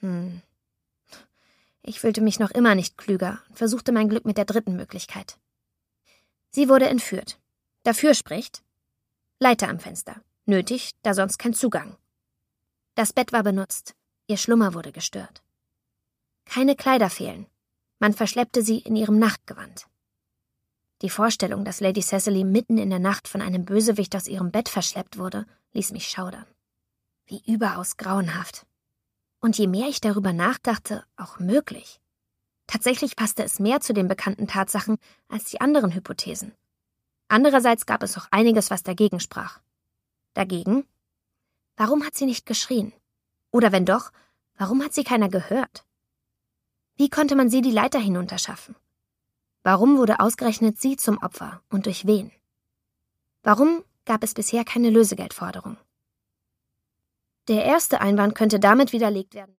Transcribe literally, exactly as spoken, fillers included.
Hm. Ich fühlte mich noch immer nicht klüger und versuchte mein Glück mit der dritten Möglichkeit. Sie wurde entführt. Dafür spricht: Leiter am Fenster. Nötig, da sonst kein Zugang. Das Bett war benutzt. Ihr Schlummer wurde gestört. Keine Kleider fehlen. Man verschleppte sie in ihrem Nachtgewand. Die Vorstellung, dass Lady Cecily mitten in der Nacht von einem Bösewicht aus ihrem Bett verschleppt wurde, ließ mich schaudern. Wie überaus grauenhaft. Und je mehr ich darüber nachdachte, auch möglich. Tatsächlich passte es mehr zu den bekannten Tatsachen als die anderen Hypothesen. Andererseits gab es auch einiges, was dagegen sprach. Dagegen? Warum hat sie nicht geschrien? Oder wenn doch, warum hat sie keiner gehört? Wie konnte man sie die Leiter hinunterschaffen? Warum wurde ausgerechnet sie zum Opfer und durch wen? Warum gab es bisher keine Lösegeldforderung? Der erste Einwand könnte damit widerlegt werden.